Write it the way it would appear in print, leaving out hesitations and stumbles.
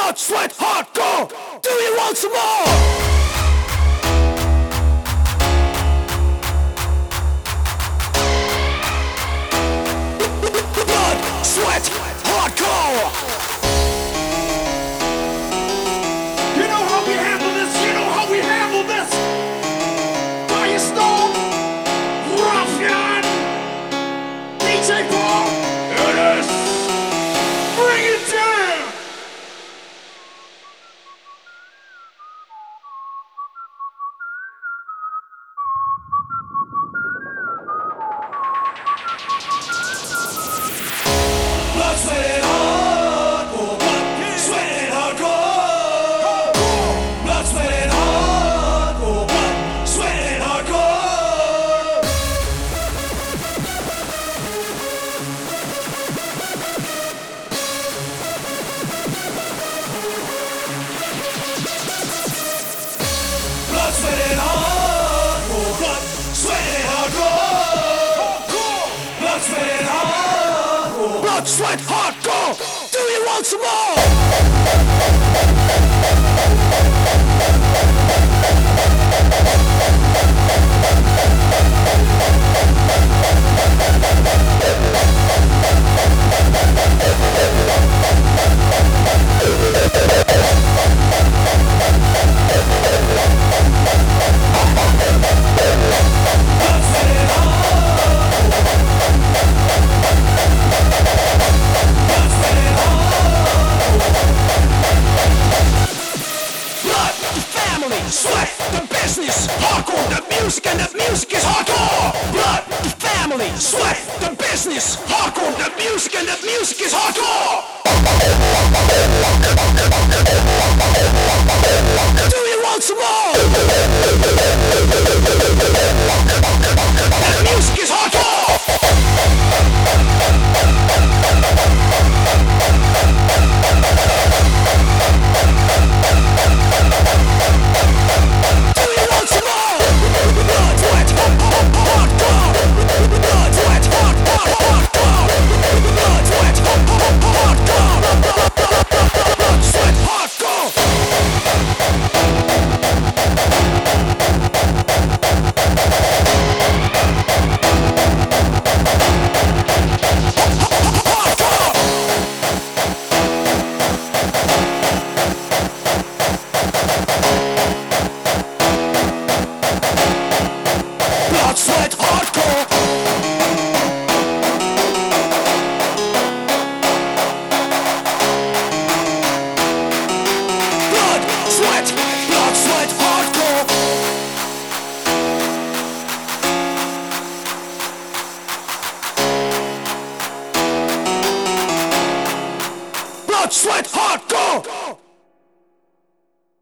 blood, sweat, hardcore. Do you want some more? Sweat, hardcore. You know how we handle this, you know how we handle this. Firestone, Ruffian, DJ Paul, it is. Bring it down. Blood, sweat, and hardcore. Blood, sweat, and hardcore. Blood, sweat, and hardcore. Blood, sweat, and hardcore. Blood, sweat, and hardcore. Blood, sweat, and hardcore. Blood, sweat, and hardcore. Blood, sweat, hardcore. Do you want some more? Sweat, the business, hardcore, the music, and the music is hardcore. Blood, the family, sweat, the business, hardcore, the music, and the music is hardcore. Do you want some more? The music is hardcore. Sweat, hardcore!